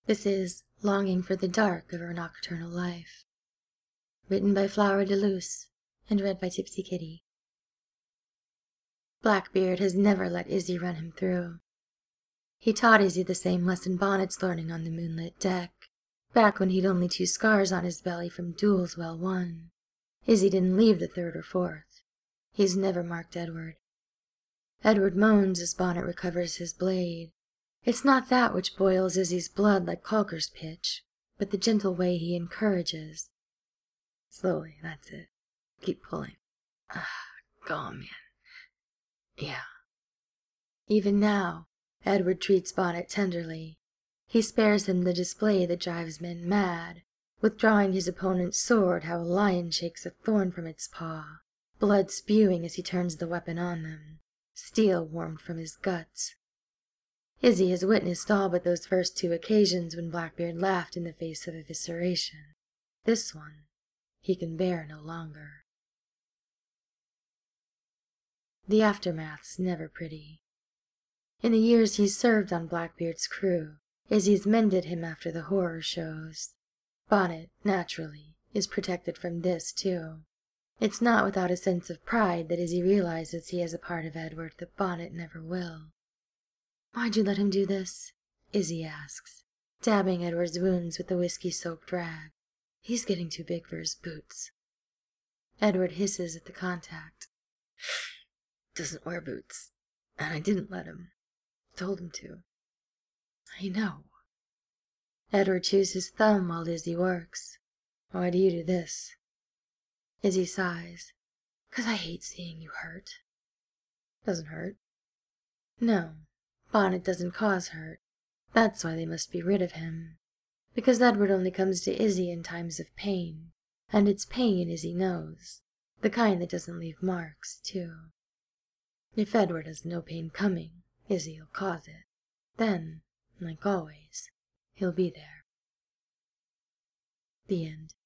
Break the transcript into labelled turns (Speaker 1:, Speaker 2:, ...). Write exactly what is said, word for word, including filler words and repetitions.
Speaker 1: This is Longing for the Dark of Her Nocturnal Life, written by Flower de Luce and read by Tipsy Kitty. Blackbeard has never let Izzy run him through. He taught Izzy the same lesson Bonnet's learning on the moonlit deck, back when he'd only two scars on his belly from duels well won. Izzy didn't leave the third or fourth. He's never marked Edward. Edward moans as Bonnet recovers his blade. It's not that which boils Izzy's blood like Calker's pitch, but the gentle way he encourages. Slowly, that's it. Keep pulling. Ah, go on, man. Yeah. Even now, Edward treats Bonnet tenderly. He spares him the display that drives men mad, withdrawing his opponent's sword how a lion shakes a thorn from its paw, blood spewing as he turns the weapon on them, steel warmed from his guts. Izzy has witnessed all but those first two occasions when Blackbeard laughed in the face of evisceration. This one, he can bear no longer. The aftermath's never pretty. In the years he's served on Blackbeard's crew, Izzy's mended him after the horror shows. Bonnet, naturally, is protected from this, too. It's not without a sense of pride that Izzy realizes he has a part of Edward that Bonnet never will. "Why'd you let him do this?" Izzy asks, dabbing Edward's wounds with the whiskey-soaked rag. "He's getting too big for his boots." Edward hisses at the contact. "Doesn't wear boots, and I didn't let him. Told him to." "I know." Edward chews his thumb while Izzy works. "Why do you do this?" Izzy sighs. "'Cause I hate seeing you hurt." "Doesn't hurt." "No. Bonnet doesn't cause hurt. That's why they must be rid of him. Because Edward only comes to Izzy in times of pain, and it's pain Izzy knows, the kind that doesn't leave marks, too. If Edward has no pain coming, Izzy'll cause it. Then, like always, he'll be there. The end.